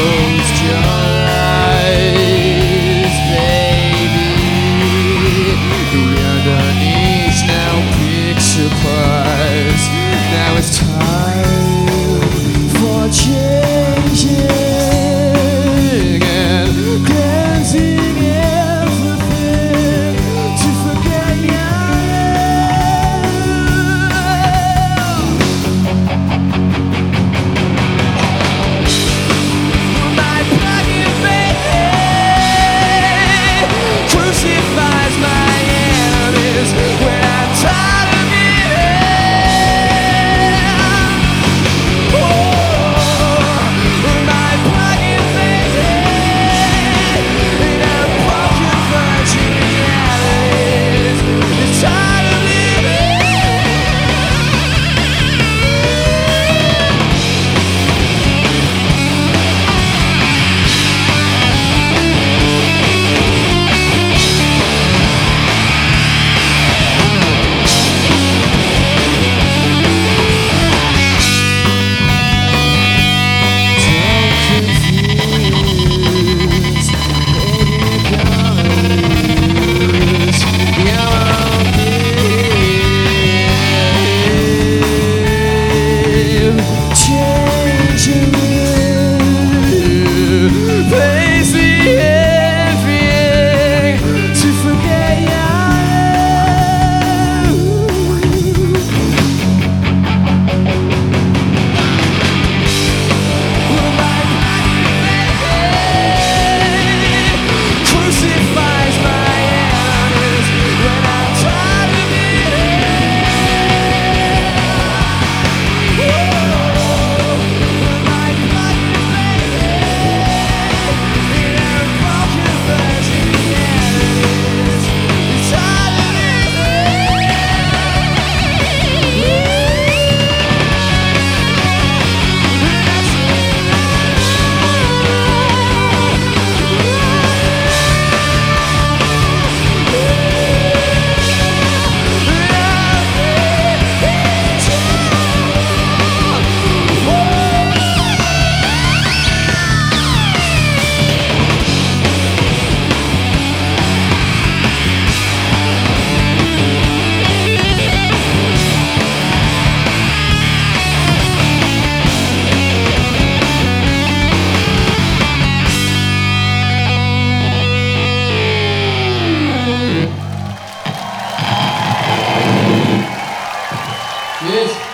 closed your eyes, baby. You're underneath now, picture price. Now it's time for changing and dancing everything to forget you. My pocket baby crucifies my enemies when I'm tired of it. Oh, my pocket baby in a broken virgin realities is tired of living. Yes.